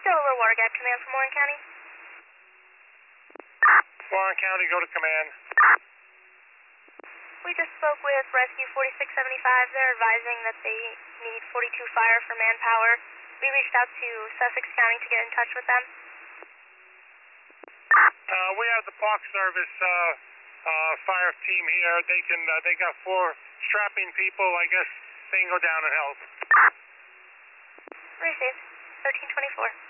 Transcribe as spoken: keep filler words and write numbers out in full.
Delaware Water Gap Command from Warren County. Warren County, go to command. We just spoke with Rescue forty-six seventy-five. They're advising that they need forty-two fire for manpower. We reached out to Sussex County to get in touch with them. Uh, we have the Park Service uh, uh, fire team here. They can. Uh, they got four strapping people. I guess they can go down and help. Received. thirteen twenty-four.